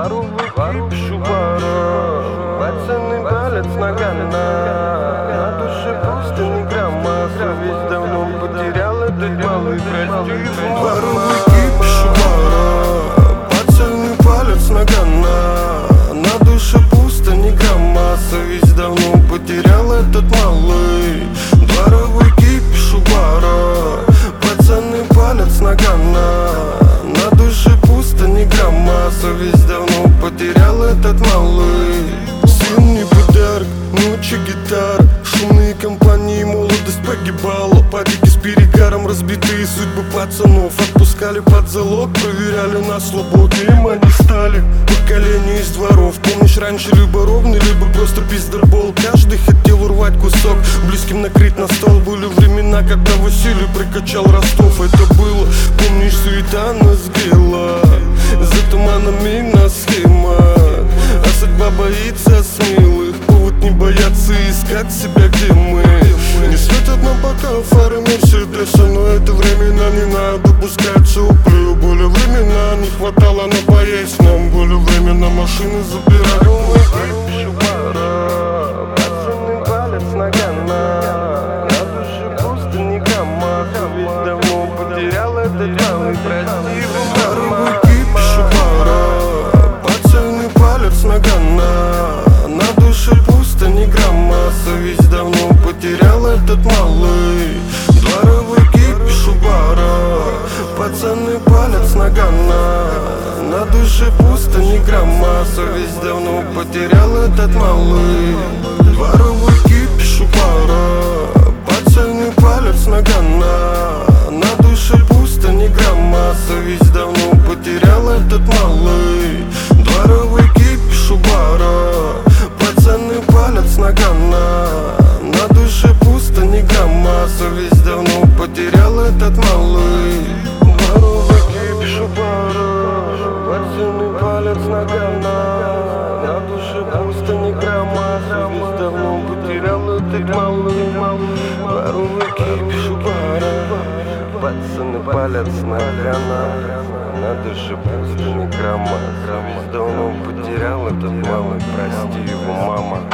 Вору пишу вору, пацаны палец нагана. На душе просто ни грамма, совесть давно потерял этот малый, прости его. Вору пишу вору, пацаны палец нагана. На душе пусто ни грамма, совесть давно потерял этот малый. Дворовый кипиш у бара, пацаны палец нагана. На душе пусто ни грамма, совесть давно потерял этот малый. Зимний подарок, ночи гитара, шумные компании, молодость погибала. Падики с перегаром, разбитые судьбы пацанов отпускали под залог, проверяли на слабо, кем они стали. Поколение из дворов, помнишь, раньше либо ровный, либо просто пиздербол. Каждый хотел урвать кусок, близким накрыть на стол. Были времена, когда Василий прикачал Ростов. Это было, помнишь, суета нас сгрела, за туманами на схемах. А судьба боится смелых, повод не бояться искать себя, где мы. Не светят нам пока фары Мерседеса, но это времена не надо пускать суплю. Были времена, не хватало на поесть, нам были времена машины забирать. Пацаны палец нагана, на душе пусто ни грамма, совесть давно потерял этот малый, прости его, мама. Пишу пара, пацаны палец нагана. На душе пусто ни грамма, совесть давно потерял этот малый. Дворовый кипиш у бара, пацаны палец нагана. На душе пусто ни грамма, совесть давно потерял этот малый. Дворовый кипиш у бара, пацаны палец нагана. На душе пусто ни грамма, совесть давно потерял этот малый. Дворовый кипиш у бара, пацаны палец нагана. На душе пусто ни грамма, совесть давно потерял этот малый. Дворовый кипиш у бара, пацаны палец нагана. На душе пусто ни грамма, совесть давно потерял этот малый. Дворовый кипиш у бара, пацаны палец нагана. На душе пусто ни грамма, совесть давно потерял этот малый, прости его, мама.